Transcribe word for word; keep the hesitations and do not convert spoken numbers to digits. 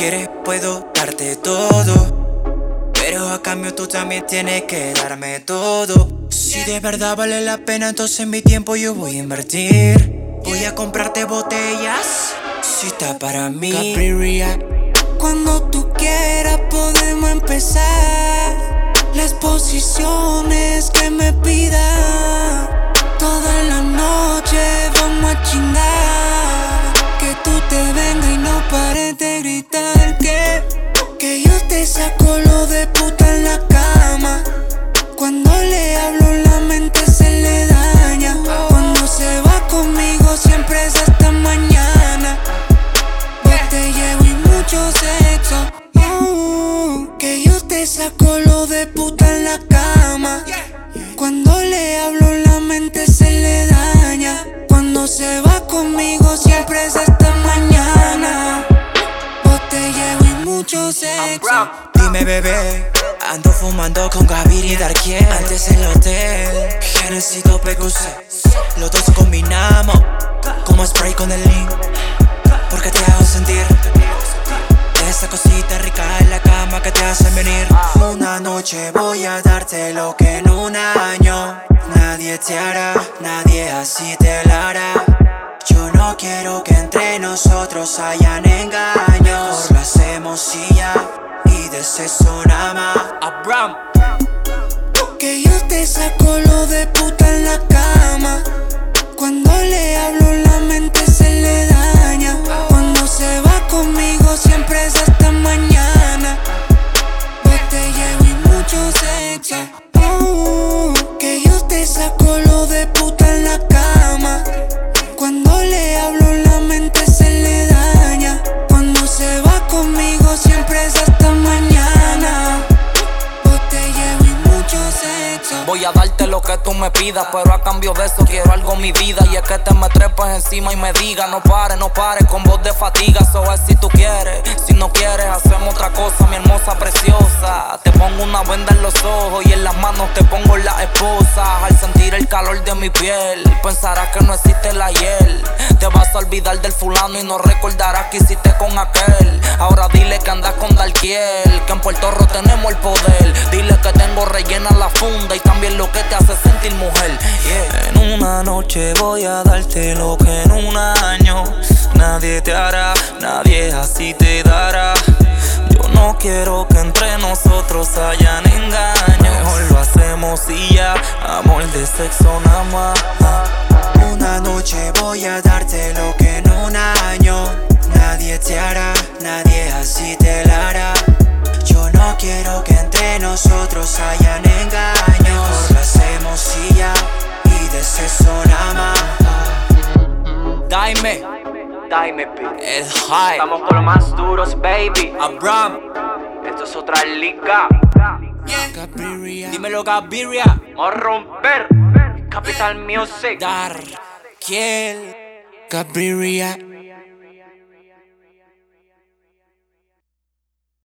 quieres puedo darte todo, pero a cambio tú también tienes que darme todo. Si de verdad vale la pena, entonces mi tiempo yo voy a invertir. Voy a comprarte botellas, si está para mí. Capriria. Cuando tú quieras podemos empezar las posiciones que me pidas. Toda la noche vamos a chingar, que tú te vengas y no pares de gritar. Que, que yo te saco lo de puta en la cama. Cuando le hablo la mente se le daña. Cuando se va conmigo siempre es hasta mañana. Botelleo y mucho sexo. Uh, que yo te saco lo de puta en la cama. Cuando le hablo la mente se le daña. Cuando se va conmigo siempre es hasta mañana. Botelleo y mucho sexo. Dime bebé, ando fumando con Gaviria y Darkiel. Antes en el hotel, Genesito P Q C. Los dos combinamos como spray con el link, porque te hago sentir esa cosita rica en la cama que te hace venir. Una noche voy a darte lo que en un año nadie te hará, nadie así te la hará. Yo no quiero que entre nosotros hayan engaños. Lo hacemos y ya, y de sexo nada más. Abraham. Que yo te saco lo de puta en la cama. Cuando le hablo la mente se le daña. Cuando se va conmigo siempre es hasta mañana. Botelleo y mucho sexo. Uh, que yo te saco lo de puta en la cama. Cuando le hablo la mente se le daña. Cuando se va conmigo siempre es hasta mañana. Botelleo y mucho sexo. Voy a darte lo que tú me pidas, pero a cambio de eso quiero algo en mi vida. Y es que te me trepes encima y me diga no pares, no pares, con voz de fatiga. Eso es si tú quieres, si no quieres hacemos otra cosa, mi hermosa preciosa. Te pongo una venda en los ojos y en las manos te pongo la esposa. Al sentir el calor de mi piel, pensarás que no existe el ayer. Te vas a olvidar del fulano y no recordarás que hiciste con aquel. Ahora dile que andas con Darkiel, que en Puerto Rico tenemos el poder. Dile que tengo rellena la funda y también lo que te hace sentir mujer. Yeah. En una noche voy a darte lo que en un año nadie te hará, nadie así te dará. Yo no quiero que entre nosotros hayan engaños. Mejor lo hacemos y ya, amor de sexo nada más. Una noche voy a darte lo que en un año nadie te hará, nadie así te la hará. Yo no quiero que entre nosotros hayan engaños. Mejor lo hacemos y ya, y de sexo nada más. Dime, dime, el high. Estamos con los más duros, baby. Abraham, Esto es otra liga. Capriria. dímelo Gaviria. Vamos a romper. Capital Music. Darkiel. Capriria.